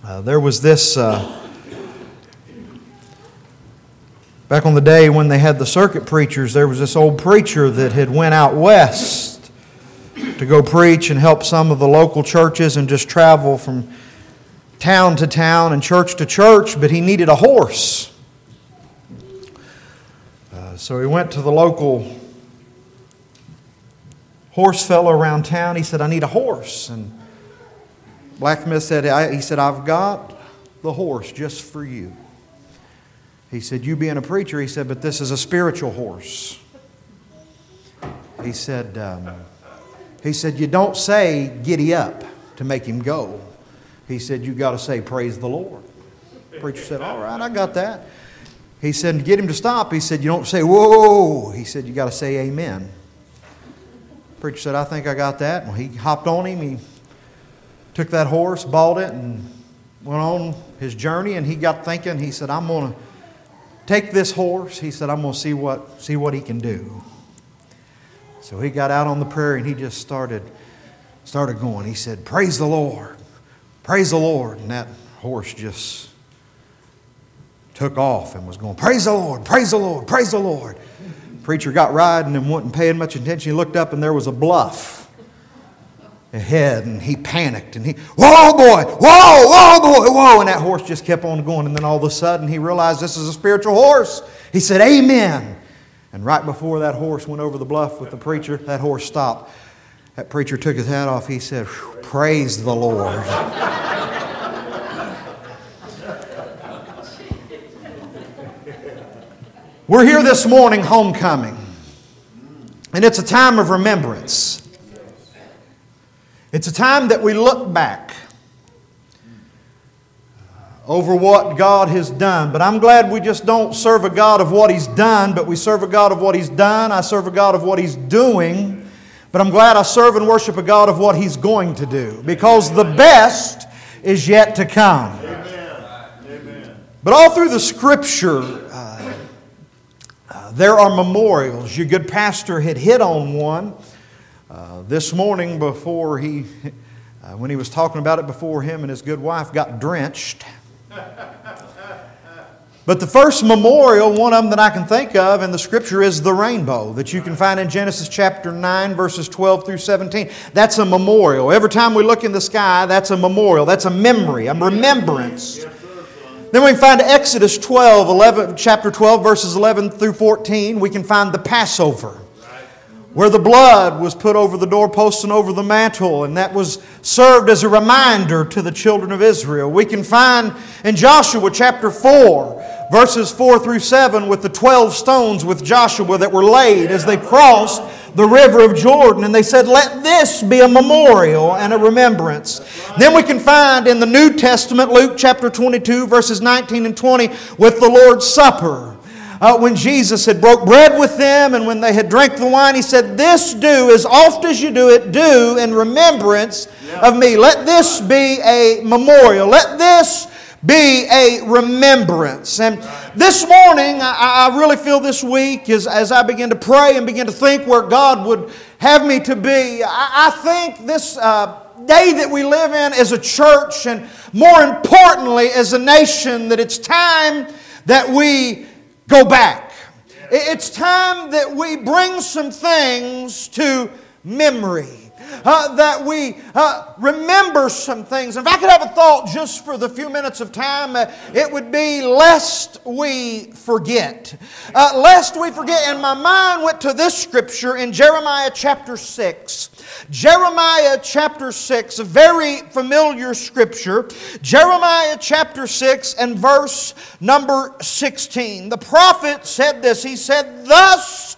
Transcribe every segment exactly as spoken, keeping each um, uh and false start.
Uh, there was this, uh, back on the day when they had the circuit preachers, there was this old preacher that had went out west to go preach and help some of the local churches and just travel from town to town and church to church, but he needed a horse. Uh, so he went to the local horse fellow around town. He said, "I need a horse." And Blacksmith said, I, he said, "I've got the horse just for you." He said, "You being a preacher," he said, "but this is a spiritual horse." He said, um, he said, "You don't say giddy up to make him go." He said, "You got to say praise the Lord." The preacher said, "All right, I got that." He said, "To get him to stop," he said, "You don't say whoa." He said, "You got to say amen." The preacher said, "I think I got that." Well, he hopped on him. He took that horse, bought it, and went on his journey. And he got thinking, he said, "I'm going to take this horse." He said, "I'm going to see what, see what he can do." So he got out on the prairie and he just started, started going. He said, "Praise the Lord, praise the Lord." And that horse just took off and was going, "Praise the Lord, praise the Lord, praise the Lord." The preacher got riding and wasn't paying much attention. He looked up and there was a bluff ahead, and he panicked, and he, "Whoa, boy, whoa, whoa, boy, whoa," and that horse just kept on going. And then all of a sudden he realized this is a spiritual horse. He said, "Amen." And right before that horse went over the bluff with the preacher, that horse stopped. That preacher took his hat off. He said, "Praise the Lord." We're here this morning, homecoming, and it's a time of remembrance. It's a time that we look back over what God has done. But I'm glad we just don't serve a God of what He's done, but we serve a God of what He's done. I serve a God of what He's doing. But I'm glad I serve and worship a God of what He's going to do, because the best is yet to come. Amen. But all through the Scripture, uh, uh, there are memorials. Your good pastor had hit on one Uh, this morning before he, uh, when he was talking about it before him and his good wife got drenched. But the first memorial, one of them that I can think of in the Scripture, is the rainbow that you can find in Genesis chapter nine, verses twelve through seventeen. That's a memorial. Every time we look in the sky, that's a memorial. That's a memory, a remembrance. Then we can find Exodus twelve, eleven, chapter twelve, verses eleven through fourteen. We can find the Passover, where the blood was put over the doorposts and over the mantle, and that was served as a reminder to the children of Israel. We can find in Joshua chapter four, verses four through seven, with the twelve stones with Joshua that were laid as they crossed the river of Jordan. And they said, "Let this be a memorial and a remembrance." Then we can find in the New Testament, Luke chapter twenty-two, verses nineteen and twenty, with the Lord's Supper. Uh, when Jesus had broke bread with them, and when they had drank the wine, He said, "This do, as oft as you do it, do in remembrance of me." Let this be a memorial. Let this be a remembrance. And this morning, I, I really feel this week, as, as I begin to pray and begin to think where God would have me to be, I, I think this uh, day that we live in as a church, and more importantly as a nation, that it's time that we go back. It's time that we bring some things to memory. Uh, that we uh, remember some things. If I could have a thought just for the few minutes of time, uh, it would be lest we forget. Uh, lest we forget. And my mind went to this scripture in Jeremiah chapter six. Jeremiah chapter six, a very familiar scripture. Jeremiah chapter six and verse number sixteen. The prophet said this. He said, "Thus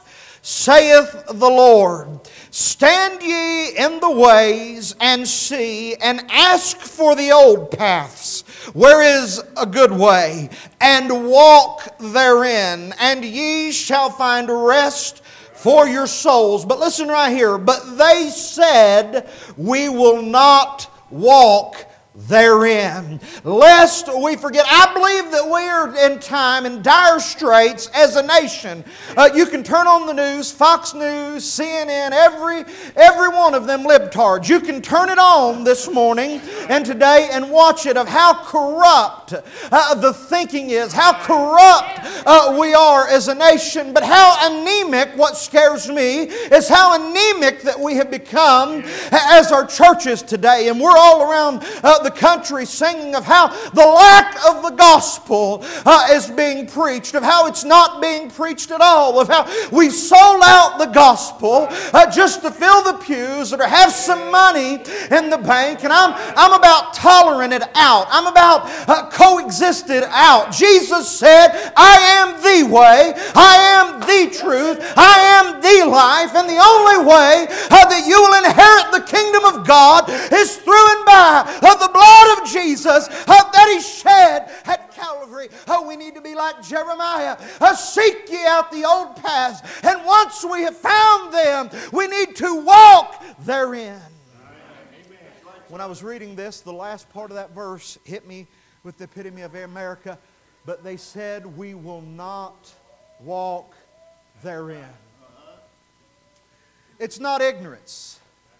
saith the Lord, stand ye in the ways and see, and ask for the old paths, where is a good way, and walk therein, and ye shall find rest for your souls." But listen right here. "But they said, we will not walk therein, lest we forget. I believe that we are in time in dire straits as a nation. Uh, you can turn on the news, Fox News, C N N, every, every one of them libtards. You can turn it on this morning and today and watch it of how corrupt uh, the thinking is, how corrupt uh, we are as a nation, but how anemic, what scares me, is how anemic that we have become as our churches today. And we're all around uh, the country singing of how the lack of the gospel uh, is being preached, of how it's not being preached at all, of how we've sold out the gospel uh, just to fill the pews or to have some money in the bank. And I'm, I'm about tolerant it out. I'm about uh, coexist it out. Jesus said, I am the way, I am the truth, I am the life, and the only way uh, that you will inherit the kingdom of God is through and by uh, the blood of Jesus uh, that He shed at Calvary. Uh, we need to be like Jeremiah. Uh, seek ye out the old paths, and once we have found them, we need to walk therein. When I was reading this, the last part of that verse hit me with the epitome of America. But they said, we will not walk therein. It's not ignorance.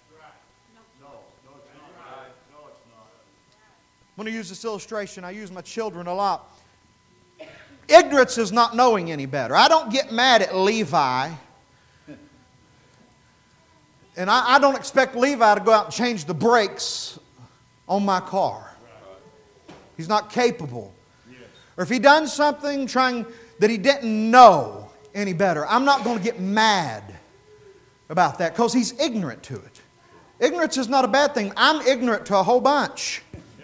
I'm going to use this illustration. I use my children a lot. Ignorance is not knowing any better. I don't get mad at Levi. And I, I don't expect Levi to go out and change the brakes on my car. He's not capable. Or if he done something trying that he didn't know any better, I'm not going to get mad about that because he's ignorant to it. Ignorance is not a bad thing. I'm ignorant to a whole bunch.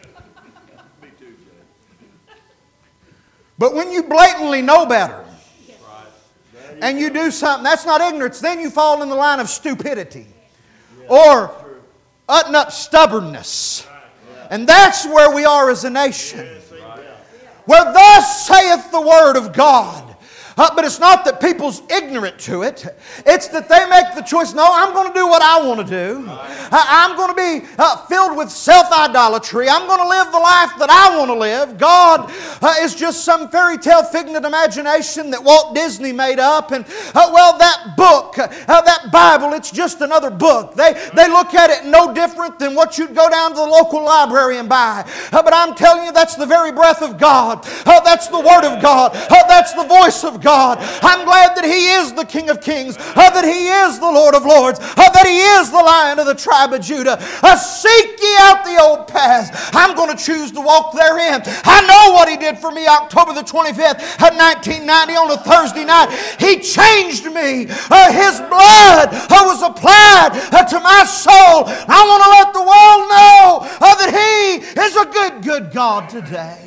But when you blatantly know better and you do something, that's not ignorance. Then you fall in the line of stupidity or utting up stubbornness. And that's where we are as a nation. Where thus saith the Word of God. Uh, but it's not that people's ignorant to it. It's that they make the choice, no, I'm going to do what I want to do. Uh, I'm going to be uh, filled with self-idolatry. I'm going to live the life that I want to live. God uh, is just some fairy tale figment imagination that Walt Disney made up. And, uh, well, that book, uh, that Bible, it's just another book. They, they look at it no different than what you'd go down to the local library and buy. Uh, but I'm telling you, that's the very breath of God. Uh, that's the Word of God. Uh, that's the voice of God. I'm glad that He is the King of Kings, uh, that He is the Lord of Lords, uh, that He is the Lion of the tribe of Judah. Uh, seek ye out the old paths. I'm going to choose to walk therein. I know what He did for me October the twenty-fifth of nineteen ninety on a Thursday night. He changed me. Uh, His blood uh, was applied uh, to my soul. I want to let the world know uh, that He is a good, good God today.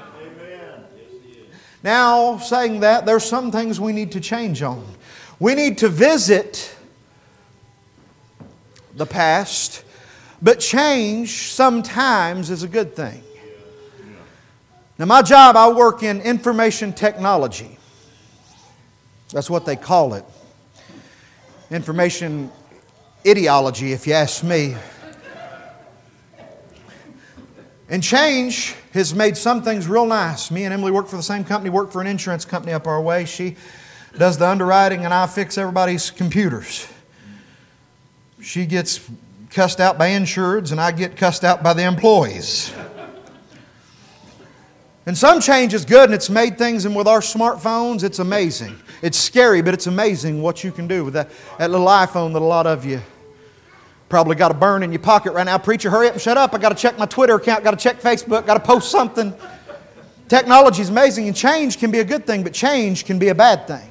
Now, saying that, there's some things we need to change on. We need to visit the past, but change sometimes is a good thing. Now, my job, I work in information technology. That's what they call it. Information ideology, if you ask me. And change has made some things real nice. Me and Emily work for the same company, work for an insurance company up our way. She does the underwriting and I fix everybody's computers. She gets cussed out by insureds and I get cussed out by the employees. And some change is good and it's made things, and with our smartphones, it's amazing. It's scary, but it's amazing what you can do with that, that little iPhone that a lot of you probably got a burn in your pocket right now. Preacher, hurry up and shut up. I got to check my Twitter account, got to check Facebook, got to post something. Technology is amazing, and change can be a good thing, but change can be a bad thing.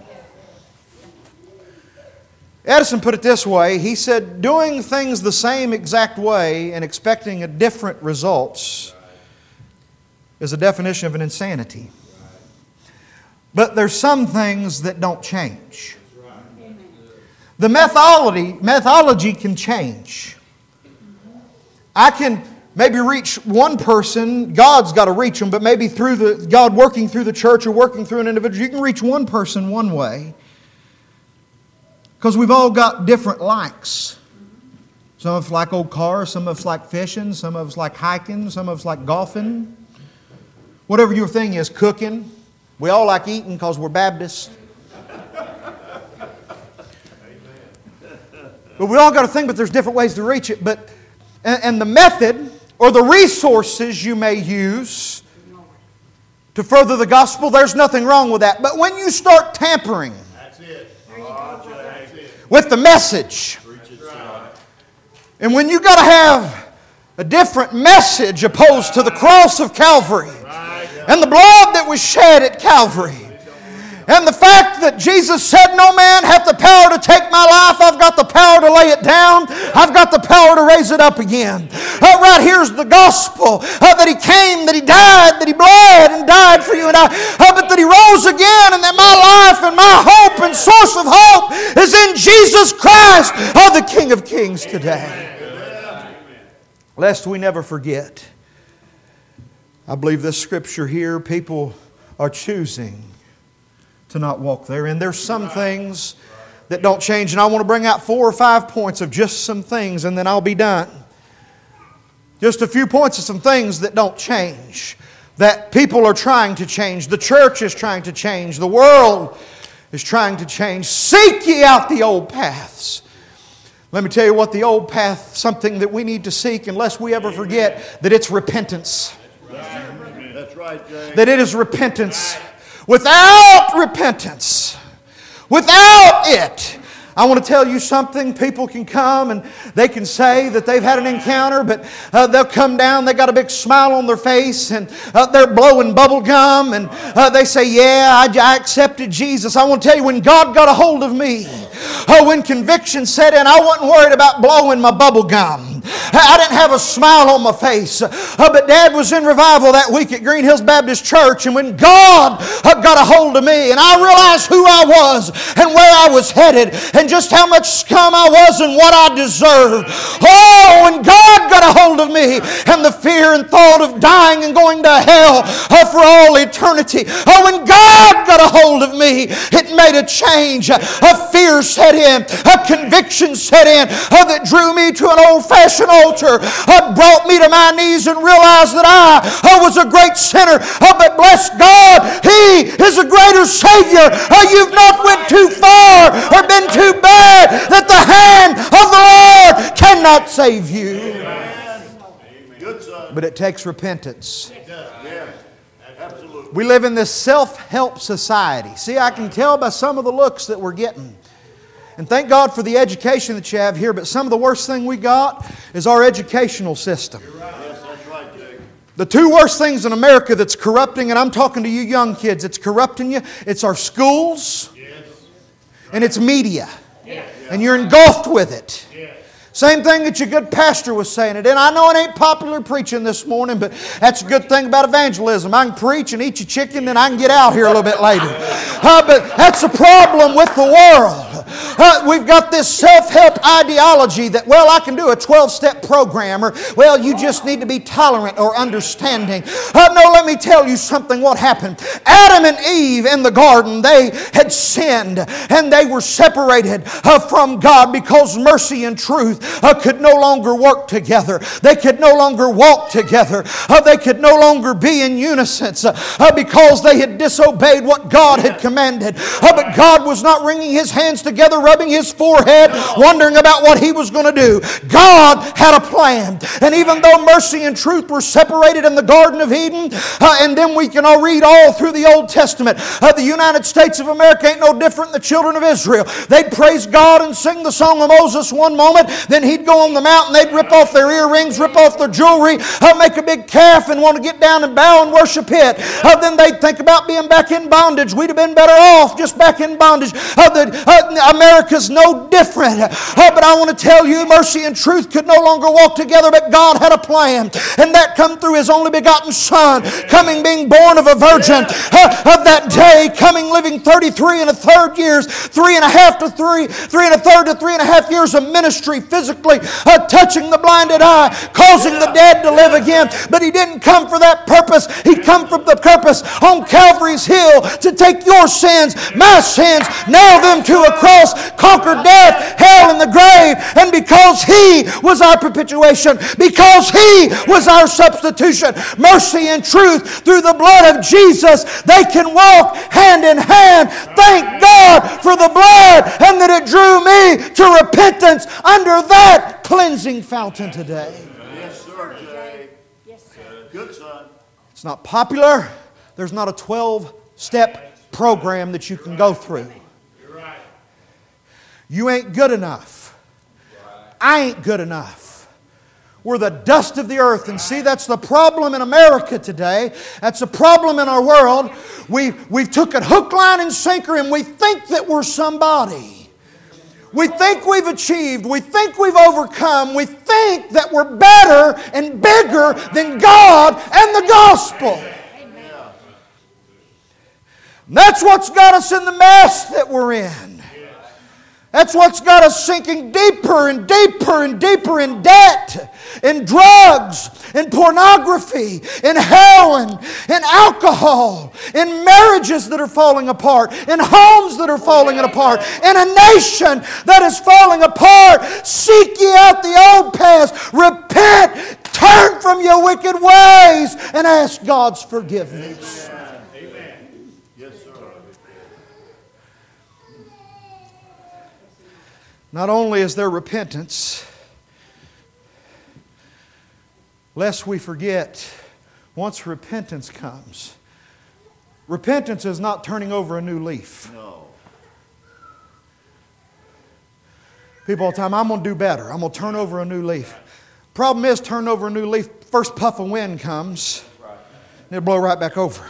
Edison put it this way. He said, doing things the same exact way and expecting a different results is a definition of an insanity. But there's some things that don't change. The methodology, methodology can change. I can maybe reach one person. God's got to reach them, but maybe through the God working through the church or working through an individual, you can reach one person one way. Because we've all got different likes. Some of us like old cars, some of us like fishing, some of us like hiking, some of us like golfing. Whatever your thing is, cooking. We all like eating because we're Baptists. But we all got a thing, but there's different ways to reach it. But and, and the method or the resources you may use to further the gospel, there's nothing wrong with that. But when you start tampering That's it. with the message, and when you got to have a different message opposed to the cross of Calvary and the blood that was shed at Calvary, and the fact that Jesus said, no man hath the power to take my life, I've got the power to lay it down, I've got the power to raise it up again. Uh, right here's the gospel, uh, that He came, that He died, that He bled and died for you and I, uh, but that He rose again, and that my life and my hope and source of hope is in Jesus Christ, uh, the King of Kings today. Lest we never forget, I believe this scripture here, people are choosing to not walk there. And there's some things that don't change. And I want to bring out four or five points of just some things, and then I'll be done. Just a few points of some things that don't change. That people are trying to change. The church is trying to change. The world is trying to change. Seek ye out the old paths. Let me tell you what the old path, something that we need to seek unless we ever forget that it's repentance. That's right, James. That it is repentance. Without repentance, without it, I want to tell you something. People can come and they can say that they've had an encounter, but uh, they'll come down, they got a big smile on their face, and uh, they're blowing bubble gum, and uh, they say, yeah, I, I accepted Jesus. I want to tell you, when God got a hold of me, uh, when conviction set in, I wasn't worried about blowing my bubble gum. I didn't have a smile on my face. Uh, but Dad was in revival that week at Green Hills Baptist Church, and when God uh, got a hold of me, and I realized who I was and where I was headed, and just how much scum I was and what I deserved. Oh, when God got a hold of me, and the fear and thought of dying and going to hell uh, for all eternity. Oh, when God got a hold of me, it made a change. A uh, fear set in, a conviction set in uh, that drew me to an old-fashioned altar, uh, brought me to my knees and realized that I uh, was a great sinner. Uh, but bless God, He is a greater Savior. Uh, you've not went too far or been too bad that the hand of the Lord cannot save you. But it takes repentance. We live in this self-help society. See, I can tell by some of the looks that we're getting. And thank God for the education that you have here, but some of the worst thing we got is our educational system. The two worst things in America that's corrupting, and I'm talking to you young kids, it's corrupting you, it's our schools and it's media. And you're engulfed with it. Same thing that your good pastor was saying it. And I know it ain't popular preaching this morning, but that's a good thing about evangelism. I can preach and eat your chicken, then I can get out here a little bit later. Uh, but that's the problem with the world. Uh, we've got this self-help ideology that, well, I can do a twelve-step program, or, well, you just need to be tolerant or understanding. Uh, no, let me tell you something. What happened? Adam and Eve in the garden, they had sinned, and they were separated uh, from God because mercy and truth Uh, could no longer work together. They could no longer walk together. Uh, they could no longer be in unison uh, uh, because they had disobeyed what God had commanded. Uh, but God was not wringing His hands together, rubbing His forehead, wondering about what He was going to do. God had a plan. And even though mercy and truth were separated in the Garden of Eden, uh, and then we can all read all through the Old Testament, uh, the United States of America ain't no different than the children of Israel. They'd praise God and sing the song of Moses one moment, then he'd go on the mountain, they'd rip off their earrings, rip off their jewelry, uh, make a big calf and want to get down and bow and worship it. Uh, then they'd think about being back in bondage. We'd have been better off just back in bondage. Uh, the, uh, America's no different. Uh, but I want to tell you, mercy and truth could no longer walk together, but God had a plan. And that come through His only begotten Son, coming, being born of a virgin. Uh, of that day, coming, living thirty-three and a third years, three and a half to three, three and a third to three and a half years of ministry, physically uh, touching the blinded eye, causing the dead to live again. But He didn't come for that purpose. purpose. He come from the purpose on Calvary's hill to take your sins, my sins, nail them to a cross, conquer death, hell, and the grave. And because He was our perpetuation, because He was our substitution, mercy and truth through the blood of Jesus, they can walk hand in hand. Thank God for the blood and that it drew me to repentance under that cleansing fountain today. Yes, sir, Jay. Yes, sir. Good son. It's not popular. There's not a twelve-step program that you can go through. You ain't good enough. I ain't good enough. We're the dust of the earth. And see, that's the problem in America today. That's the problem in our world. We, we've took it hook, line, and sinker, and we think that we're somebody. We think we've achieved. We think we've overcome. We think that we're better and bigger than God and the gospel. And that's what's got us in the mess that we're in. That's what's got us sinking deeper and deeper and deeper in debt, in drugs, in pornography, in heroin, in alcohol, in marriages that are falling apart, in homes that are falling apart, in a nation that is falling apart. Seek ye out the old paths, repent, turn from your wicked ways, and ask God's forgiveness. Not only is there repentance, lest we forget, once repentance comes, repentance is not turning over a new leaf. No. People all the time, I'm going to do better. I'm going to turn over a new leaf. Problem is, turn over a new leaf, first puff of wind comes, and it'll blow right back over.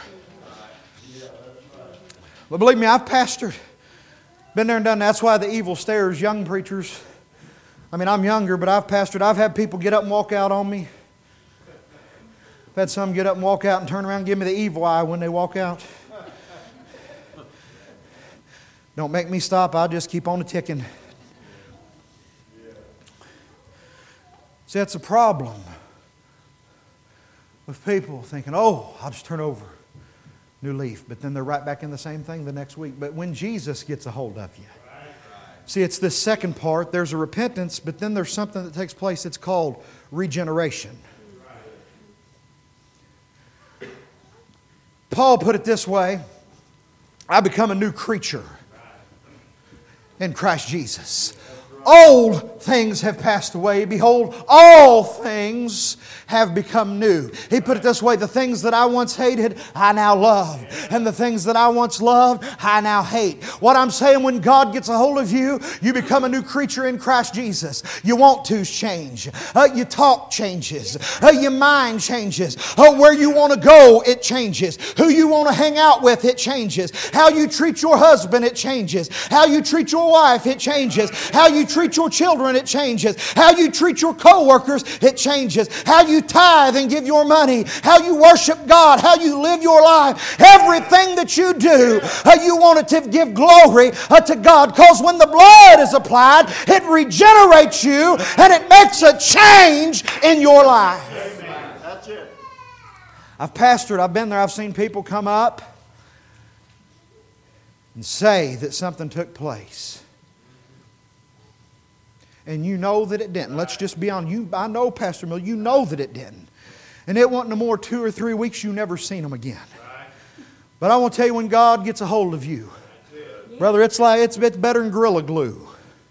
But believe me, I've pastored. Been there and done that. That's why the evil stares young preachers. I mean, I'm younger, but I've pastored. I've had people get up and walk out on me. I've had some get up and walk out and turn around and give me the evil eye when they walk out. Don't make me stop. I'll just keep on ticking. See, that's a problem with people thinking, oh, I'll just turn over. New leaf, but then they're right back in the same thing the next week. But when Jesus gets a hold of you, see, it's this second part. There's a repentance, but then there's something that takes place. It's called regeneration. Paul put it this way: I become a new creature in Christ Jesus. Old things have passed away. Behold, all things have become new. He put it this way: the things that I once hated, I now love. And the things that I once loved, I now hate. What I'm saying, when God gets a hold of you, you become a new creature in Christ Jesus. Your want to's change. Uh, your talk changes. Uh, your mind changes. Uh, where you want to go, it changes. Who you want to hang out with, it changes. How you treat your husband, it changes. How you treat your wife, it changes. How you treat your children, it changes. How you treat your co-workers, it changes. How you tithe and give your money, how you worship God, how you live your life, everything that you do, uh, you want it to give glory uh, to God, because when the blood is applied, it regenerates you and it makes a change in your life. Amen. That's it. I've pastored, I've been there, I've seen people come up and say that something took place. And you know that it didn't. Let's just be honest. You, I know, Pastor Mill, you know that it didn't. And it wasn't no more two or three weeks you never seen them again. But I want to tell you, when God gets a hold of you, brother, it's like it's, it's better than Gorilla Glue.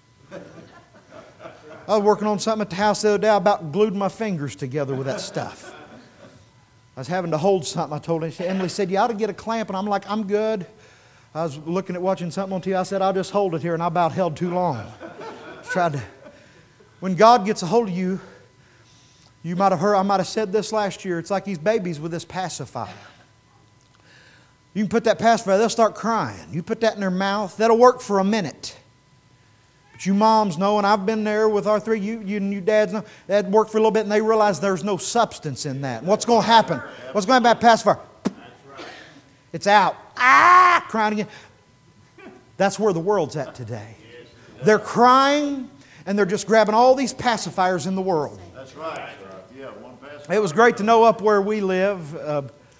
I was working on something at the house the other day. I about glued my fingers together with that stuff. I was having to hold something. I told her, Emily said, you ought to get a clamp. And I'm like, I'm good. I was looking at watching something on T V. I said, I'll just hold it here. And I about held too long. Tried to. When God gets a hold of you, you might have heard, I might have said this last year, it's like these babies with this pacifier. You can put that pacifier, they'll start crying. You put that in their mouth, that'll work for a minute. But you moms know, and I've been there with our three, you, you and you dads know, that worked for a little bit and they realize there's no substance in that. And what's going to happen? What's going to happen to that pacifier? It's out. Ah, crying again. That's where the world's at today. They're crying, and they're just grabbing all these pacifiers in the world. That's right. Yeah, one pacifier. It was great to know up where we live, uh,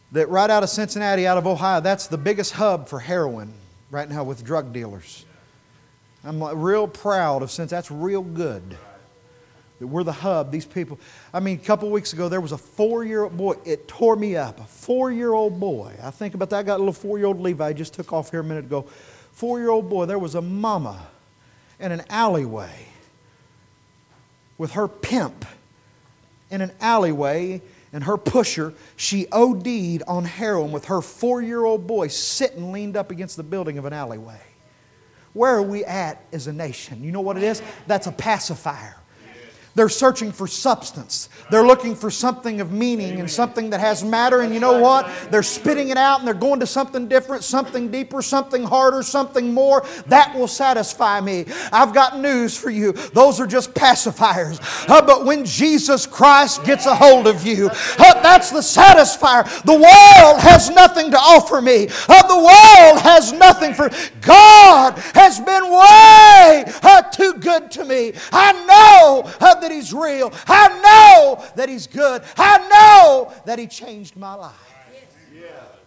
that right out of Cincinnati, out of Ohio, that's the biggest hub for heroin right now with drug dealers. I'm like real proud of since that's real good. That we're the hub. These people, I mean, a couple of weeks ago, there was a four-year-old boy. It tore me up. A four-year-old boy. I think about that. I got a little four-year-old Levi. I just took off here a minute ago. Four-year-old boy. There was a mama in an alleyway with her pimp in an alleyway and her pusher. She O D'd on heroin with her four-year-old boy sitting leaned up against the building of an alleyway. Where are we at as a nation? You know what it is? That's a pacifier. They're searching for substance. They're looking for something of meaning and something that has matter. And you know what? They're spitting it out and they're going to something different, something deeper, something harder, something more. That will satisfy me. I've got news for you. Those are just pacifiers. Uh, but when Jesus Christ gets a hold of you, uh, that's the satisfier. The world has nothing to offer me. Uh, the world has nothing for... God has been way uh, too good to me. I know uh, that He's real. I know that He's good. I know that He changed my life. Yeah.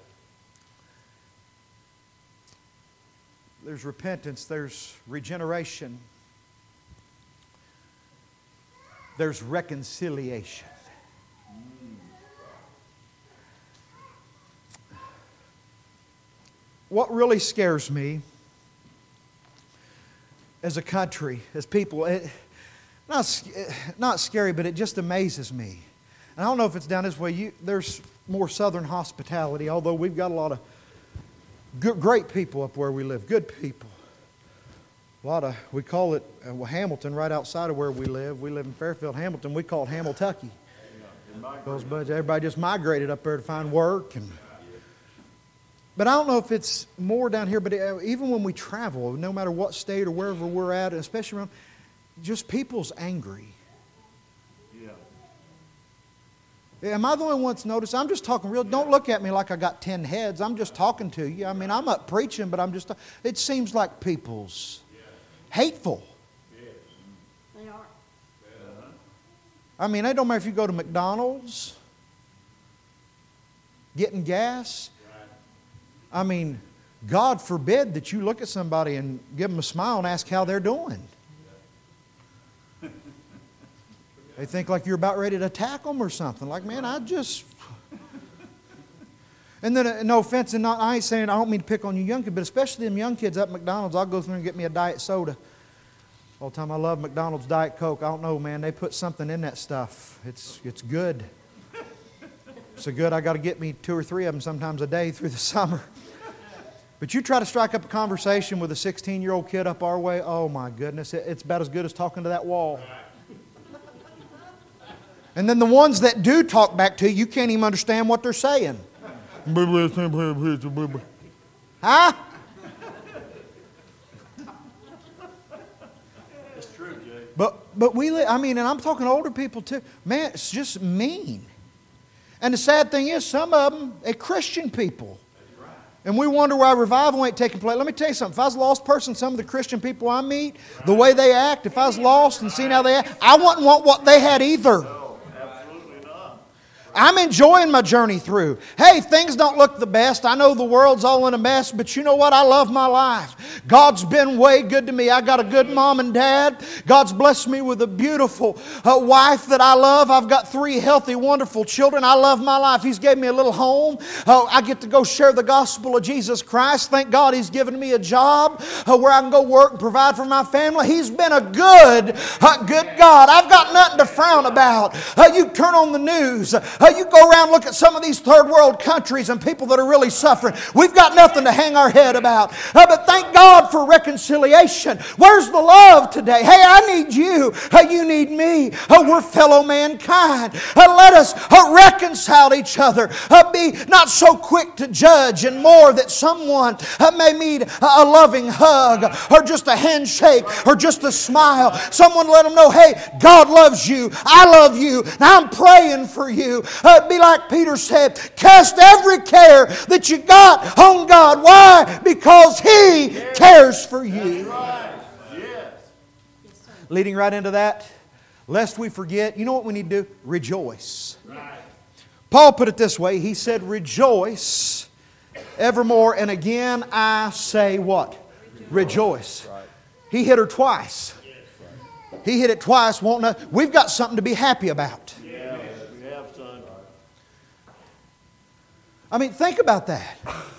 There's repentance. There's regeneration. There's reconciliation. What really scares me as a country, as people... It, Not, not scary, but it just amazes me. And I don't know if it's down this way. You, there's more southern hospitality, although we've got a lot of good, great people up where we live. Good people. A lot of, we call it uh, well, Hamilton, right outside of where we live. We live in Fairfield, Hamilton. We call it Hamiltucky. Because everybody just migrated up there to find work. And, but I don't know if it's more down here, but even when we travel, no matter what state or wherever we're at, especially around... just people's angry. Yeah. Am I the only one that's noticed? I'm just talking real. Don't look at me like I got ten heads. I'm just talking to you. I mean, I'm up preaching, but I'm just... It seems like people's hateful. They are. I mean, it don't matter if you go to McDonald's, getting gas. I mean, God forbid that you look at somebody and give them a smile and ask how they're doing. They think like you're about ready to attack them or something. Like, man, I just... And then, uh, no offense, and not, I ain't saying, I don't mean to pick on you young kids, but especially them young kids up at McDonald's, I'll go through and get me a diet soda. All the time I love McDonald's Diet Coke. I don't know, man, they put something in that stuff. It's, it's good. So good, I got to get me two or three of them sometimes a day through the summer. But you try to strike up a conversation with a sixteen-year-old kid up our way, oh my goodness, it, it's about as good as talking to that wall. And then the ones that do talk back to you, you can't even understand what they're saying. Huh? It's true, Jay. But but we, li- I mean, and I'm talking older people too. Man, it's just mean. And the sad thing is, some of them are Christian people. And we wonder why revival ain't taking place. Let me tell you something. If I was a lost person, some of the Christian people I meet, the way they act, if I was lost and seen how they act, I wouldn't want what they had either. I'm enjoying my journey through. Hey, things don't look the best. I know the world's all in a mess, but you know what? I love my life. God's been way good to me. I got a good mom and dad. God's blessed me with a beautiful uh, wife that I love. I've got three healthy, wonderful children. I love my life. He's gave me a little home. Uh, I get to go share the gospel of Jesus Christ. Thank God He's given me a job uh, where I can go work and provide for my family. He's been a good, uh, good God. I've got nothing to frown about. Uh, you turn on the news. Uh, you go around and look at some of these third world countries and people that are really suffering. We've got nothing to hang our head about. Uh, but thank God for reconciliation. Where's the love today? Hey, I need you. Uh, you need me. Uh, we're fellow mankind. Uh, let us uh, reconcile each other. Uh, be not so quick to judge, and more that someone uh, may need a, a loving hug or just a handshake or just a smile. Someone let them know, hey, God loves you. I love you. And I'm praying for you. Uh, be like Peter said, cast every care that you got on God. Why? Because He cares for you. Right. Yes. Leading right into that, lest we forget, you know what we need to do? Rejoice. Right. Paul put it this way. He said, rejoice evermore. And again I say what? Rejoice. He hit her twice. He hit it twice. Won't know. We've got something to be happy about. Yeah, we have, son. I mean, think about that.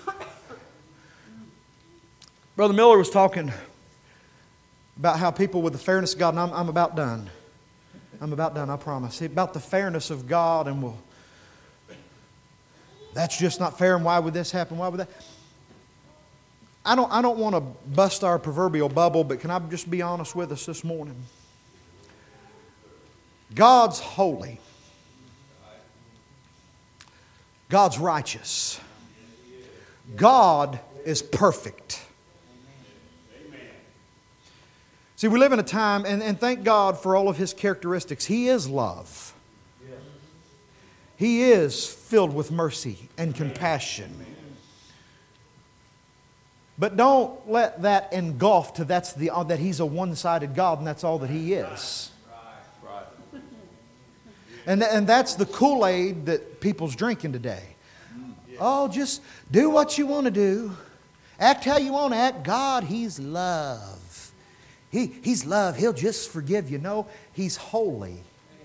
Brother Miller was talking about how people with the fairness of God, and I'm, I'm about done. I'm about done, I promise. About the fairness of God, and well, that's just not fair, and why would this happen? Why would that? I don't, I don't want to bust our proverbial bubble, but can I just be honest with us this morning? God's holy. God's righteous. God is perfect. See, we live in a time, and, and thank God for all of His characteristics. He is love. He is filled with mercy and compassion. But don't let that engulf to that's the, that He's a one-sided God and that's all that He is. And, and that's the Kool-Aid that people's drinking today. Oh, just do what you want to do. Act how you want to act. God, He's love. He, he's love. He'll just forgive you. No, He's holy.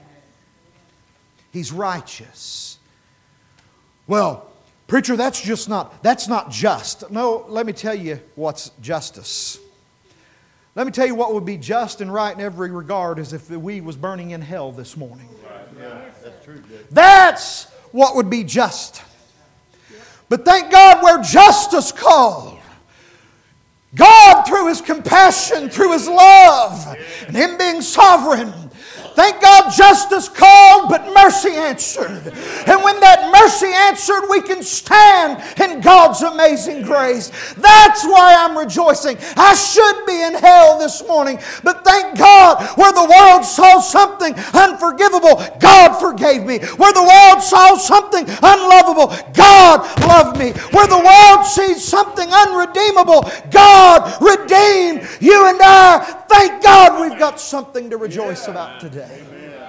He's righteous. Well, preacher, that's just not, that's not just. No, let me tell you what's justice. Let me tell you what would be just and right in every regard as if the we was burning in hell this morning. Yeah, that's true, Judge. That's what would be just. But thank God where justice called. God, through His compassion, through His love, and Him being sovereign, thank God justice called, but mercy answered. And when that mercy answered, we can stand in God's amazing grace. That's why I'm rejoicing. I should be in hell this morning, but thank God where the world saw something unforgivable, God forgave me. Where the world saw something unlovable, God loved me. Where the world sees something unredeemable, God redeemed you and I. Thank God we've got something to rejoice about today.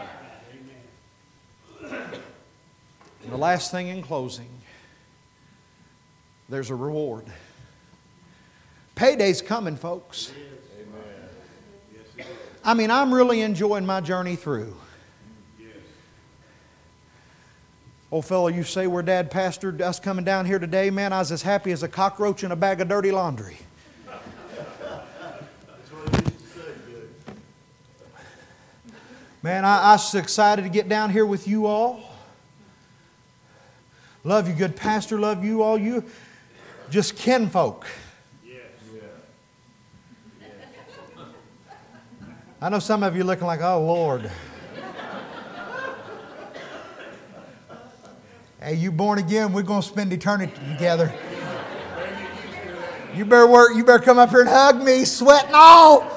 And the last thing in closing, there's a reward. Payday's coming, folks. I mean, I'm really enjoying my journey through. Old fellow, you say where Dad pastored us coming down here today, man, I was as happy as a cockroach in a bag of dirty laundry. Man, I, I was excited to get down here with you all. Love you, good pastor. Love you all. You just kinfolk. Yes. I know some of you looking like, oh, Lord. Hey, you born again, we're going to spend eternity together. You better work. You better come up here and hug me, sweating all.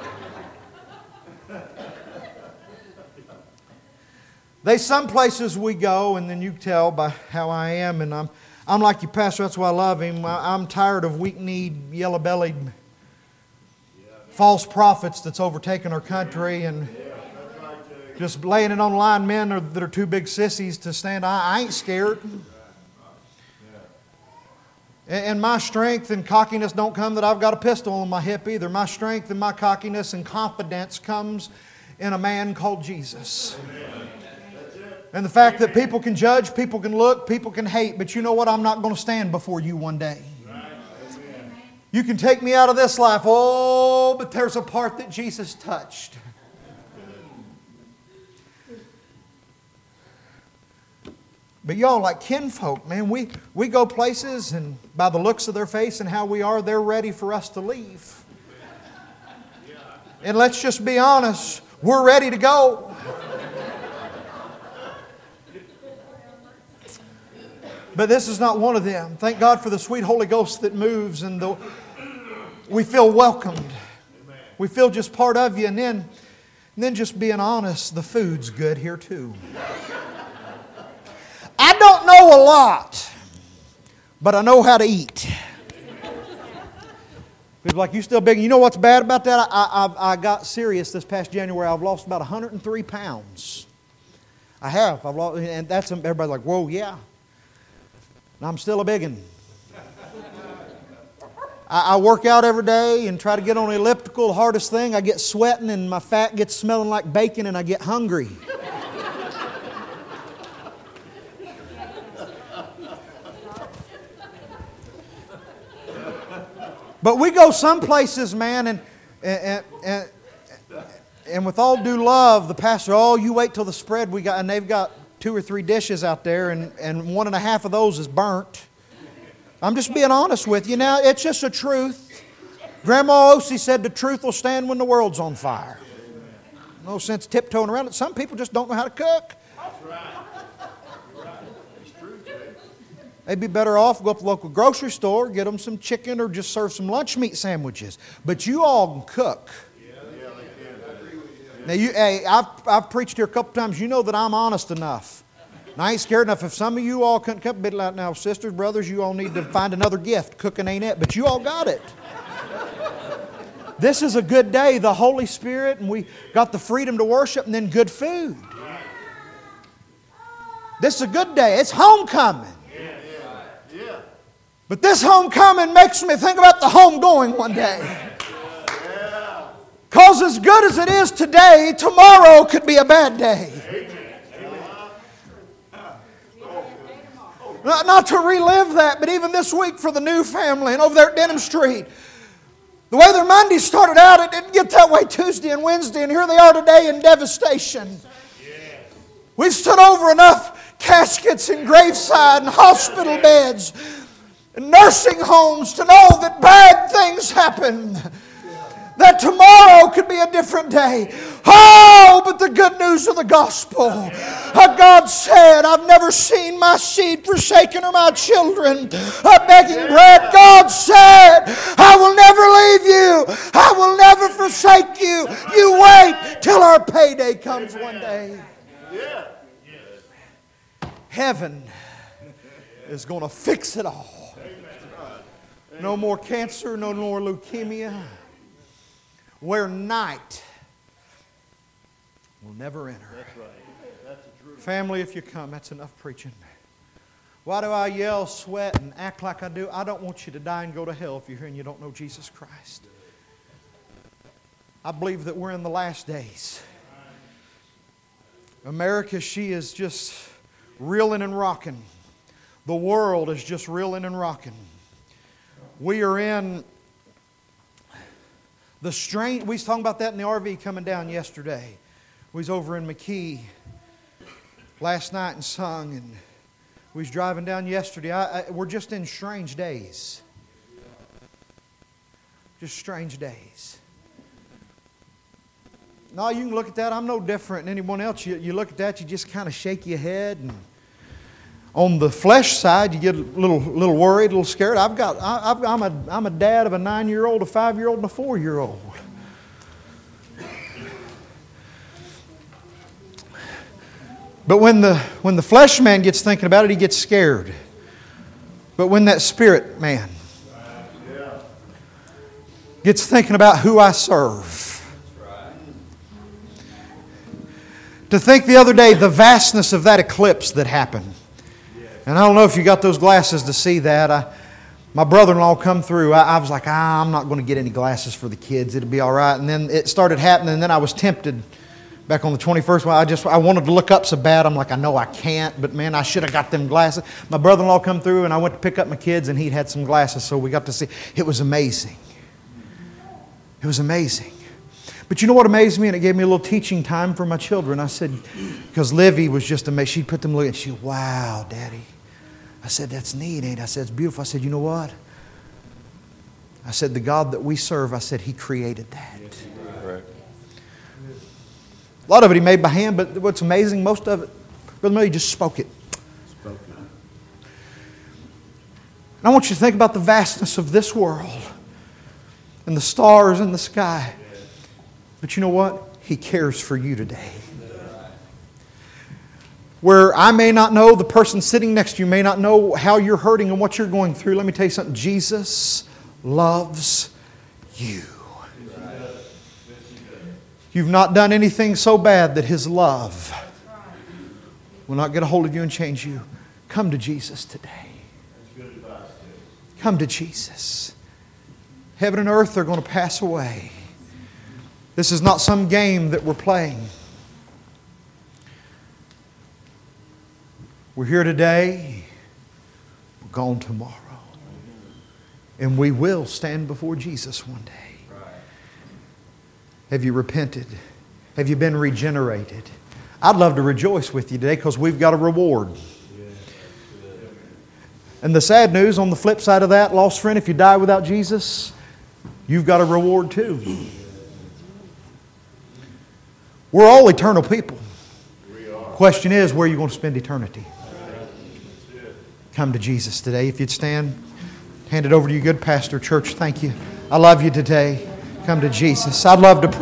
There's some places we go, and then you tell by how I am, and I'm I'm like you, Pastor. That's why I love him. I, I'm tired of weak-kneed, yellow-bellied, false prophets that's overtaken our country, and just laying it on the line. Men are, that are too big sissies to stand. I, I ain't scared. And, and my strength and cockiness don't come that I've got a pistol on my hip either. My strength and my cockiness and confidence comes in a man called Jesus. And the fact that people can judge, people can look, people can hate, but you know what? I'm not going to stand before you one day. You can take me out of this life, oh, but there's a part that Jesus touched. But y'all, like kinfolk, man, we, we go places, and by the looks of their face and how we are, they're ready for us to leave. And let's just be honest, we're ready to go. But this is not one of them. Thank God for the sweet Holy Ghost that moves, and the, we feel welcomed. We feel just part of you. And then, and then just being honest, the food's good here too. I don't know a lot, but I know how to eat. People are like, you still big? You know what's bad about that? I, I, I got serious this past January. I've lost about one hundred three pounds. I have. I've lost, and that's everybody's like, whoa, yeah. And I'm still a biggin. I, I work out every day and try to get on the elliptical. The hardest thing, I get sweating and my fat gets smelling like bacon and I get hungry. But we go some places, man, and, and, and, and with all due love, the pastor, oh, you wait till the spread we got, and they've got two or three dishes out there, and, and one and a half of those is burnt. I'm just being honest with you. Now, it's just a truth. Grandma Ossie said the truth will stand when the world's on fire. No sense tiptoeing around it. Some people just don't know how to cook. They'd be better off go up to the local grocery store, get them some chicken, or just serve some lunch meat sandwiches. But you all can cook. Now, you, hey, I've, I've preached here a couple times. You know that I'm honest enough. And I ain't scared enough. If some of you all couldn't come, bit like now, sisters, brothers, you all need to find another gift. Cooking ain't it, but you all got it. This is a good day. The Holy Spirit, and we got the freedom to worship, and then good food. This is a good day. It's homecoming. But this homecoming makes me think about the homegoing one day. Because as good as it is today, tomorrow could be a bad day. Not, not to relive that, but even this week for the new family and over there at Denham Street. The way their Monday started out, it didn't get that way Tuesday and Wednesday, and here they are today in devastation. We've stood over enough caskets and graveside and hospital beds and nursing homes to know that bad things happen. That tomorrow could be a different day. Oh, but the good news of the gospel. Uh, God said, I've never seen my seed forsaken or my children uh, begging bread. God said, I will never leave you. I will never forsake you. You wait till our payday comes one day. Heaven is going to fix it all. No more cancer, no more leukemia. Where night will never enter. That's right. That's the truth. Family, if you come, that's enough preaching. Why do I yell, sweat, and act like I do? I don't want you to die and go to hell if you're here and you don't know Jesus Christ. I believe that we're in the last days. America, she is just reeling and rocking. The world is just reeling and rocking. We are in the strange. We was talking about that in the R V coming down yesterday. We was over in McKee last night and sung, and we was driving down yesterday. I, I, we're just in strange days. Just strange days. No, you can look at that. I'm no different than anyone else. You, you look at that, you just kind of shake your head. And on the flesh side, you get a little, little worried, a little scared. I've got, I, I've, I'm a, I'm a dad of a nine-year-old, a five-year-old, and a four-year-old. But when the when the flesh man gets thinking about it, he gets scared. But when that spirit man gets thinking about who I serve. To think the other day, the vastness of that eclipse that happened. And I don't know if you got those glasses to see that. I, my brother-in-law come through. I, I was like, ah, I'm not going to get any glasses for the kids. It'll be all right. And then it started happening. And then I was tempted back on the twenty-first. I just I wanted to look up so bad. I'm like, I know I can't. But man, I should have got them glasses. My brother-in-law come through and I went to pick up my kids and he'd had some glasses. So we got to see. It was amazing. It was amazing. But you know what amazed me? And it gave me a little teaching time for my children. I said, because Livy was just amazed. She'd put them looking and she, wow, Daddy. I said, that's neat, ain't it? I said, it's beautiful. I said, you know what? I said, the God that we serve, I said, He created that. Right. A lot of it He made by hand, but what's amazing, most of it, Brother Miller, He just spoke it. Spoken. And I want you to think about the vastness of this world and the stars in the sky. But you know what? He cares for you today. Where I may not know, the person sitting next to you may not know how you're hurting and what you're going through. Let me tell you something. Jesus loves you. You've not done anything so bad that His love will not get a hold of you and change you, come to Jesus today. Come to Jesus. Heaven and earth are going to pass away. This is not some game that we're playing. We're here today. We're gone tomorrow. And we will stand before Jesus one day. Have you repented? Have you been regenerated? I'd love to rejoice with you today because we've got a reward. And the sad news on the flip side of that, lost friend, if you die without Jesus, you've got a reward too. We're all eternal people. Question is, where are you going to spend eternity? Come to Jesus today. If you'd stand, hand it over to you, good pastor. Church, thank you. I love you today. Come to Jesus. I'd love to pray.